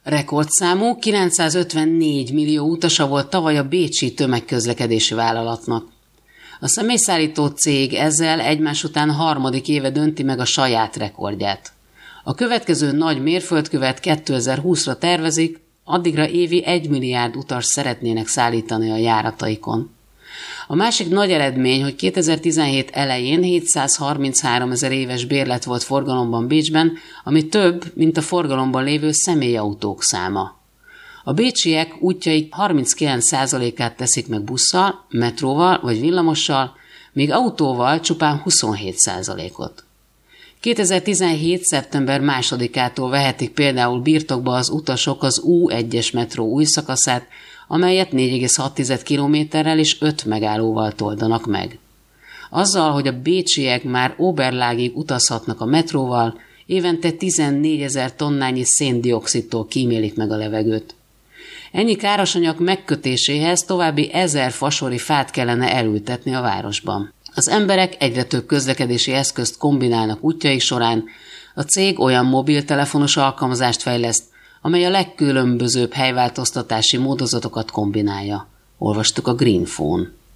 Rekordszámú 954 millió utasa volt tavaly a bécsi tömegközlekedési vállalatnak. A személyszállító cég ezzel egymás után harmadik éve dönti meg a saját rekordját. A következő nagy mérföldkövet 2020-ra tervezik, addigra évi 1 milliárd utast szeretnének szállítani a járataikon. A másik nagy eredmény, hogy 2017 elején 733 000 éves bérlet volt forgalomban Bécsben, ami több, mint a forgalomban lévő személyautók száma. A bécsiek útjaik 39%-át teszik meg busszal, metróval vagy villamossal, míg autóval csupán 27%-ot. 2017. szeptember 2-ától vehetik például birtokba az utasok az U1-es metró új szakaszát, amelyet 4,6 kilométerrel és 5 megállóval toldanak meg. Azzal, hogy a bécsiek már Oberlágig utazhatnak a metróval, évente 14 000 tonnányi szén-dioxidtól kímélik meg a levegőt. Ennyi károsanyag megkötéséhez további 1000 fasori fát kellene elültetni a városban. Az emberek egyre több közlekedési eszközt kombinálnak útjaik során, a cég olyan mobiltelefonos alkalmazást fejleszt, amely a legkülönbözőbb helyváltoztatási módozatokat kombinálja. Olvastuk a Green Phone.